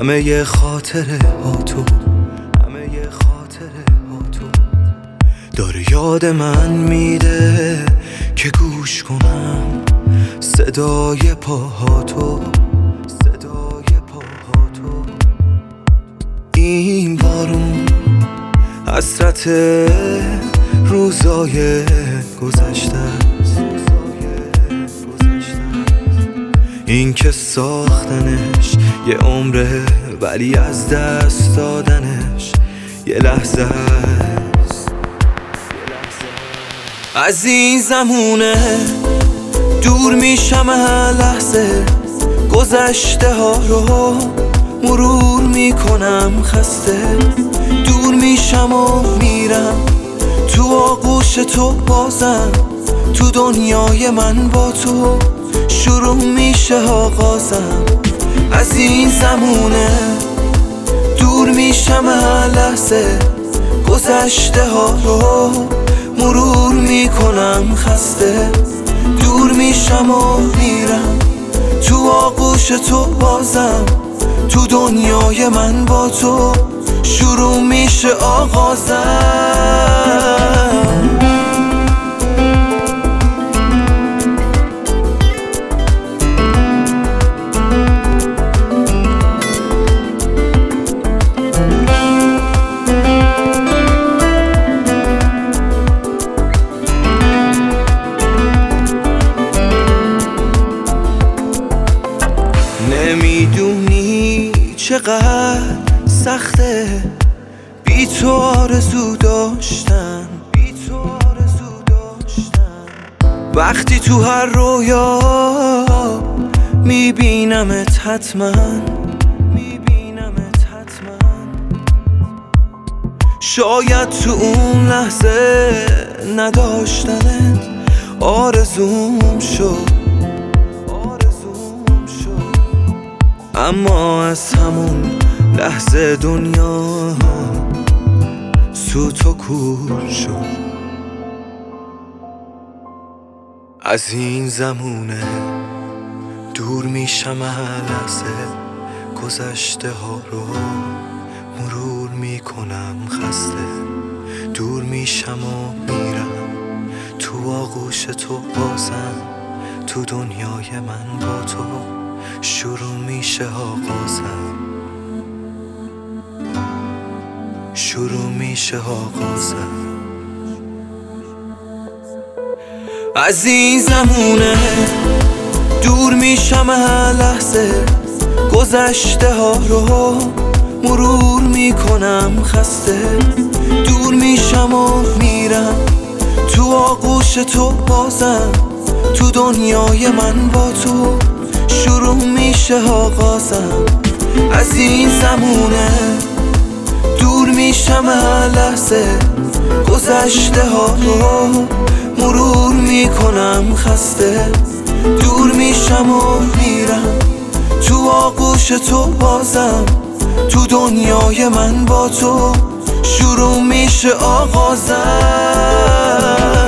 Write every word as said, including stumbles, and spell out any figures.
همه خاطره ها تو، همه خاطره ها تو داره یاد من میده که گوش کنم صدای پاها تو، صدای پاها تو. این بارون حسرت روزای گذشته است، این که ساختنش یه عمره ولی از دست دادنش یه لحظه است. عزیزمونه دور میشم هر لحظه، گذشته ها رو مرور میکنم خسته. دور میشم و میرم تو آغوش تو، بازم تو دنیای من با تو شروع میشه آغازم. عزیزمونه دور میشم هر لحظه، گذشته ها رو مرور میکنم خسته. دور میشم و میرم تو آغوش تو، بازم تو دنیای من با تو شروع میشه آغازم. نمیدونی چقدر سخته بی تو آرزو داشتن، بی تو آرزو داشتن. وقتی تو هر رویا میبینمت حتما، میبینمت حتما. شاید تو اون لحظه نداشتنت آرزوم شد، اما از همون لحظه دنیا سوت و کور شد. از این زمونه دور میشم هر لحظه، گذشته ها رو مرور میکنم خسته. دور میشم و میرم تو آغوش تو، بازم تو دنیای من با تو شروع میشه آغازم، شروع میشه آغازم. عزیزمونه دور میشم هر لحظه، گذشته ها رو مرور میکنم خسته. دور میشم و میرم تو آغوش تو، بازم تو دنیای من با تو شروع میشه آغازم. عزیزمونه دور میشم هر لحظه، گذشته ها رو مرور میکنم خسته. دور میشم و میرم تو آغوش تو، بازم تو دنیای من با تو شروع میشه آغازم.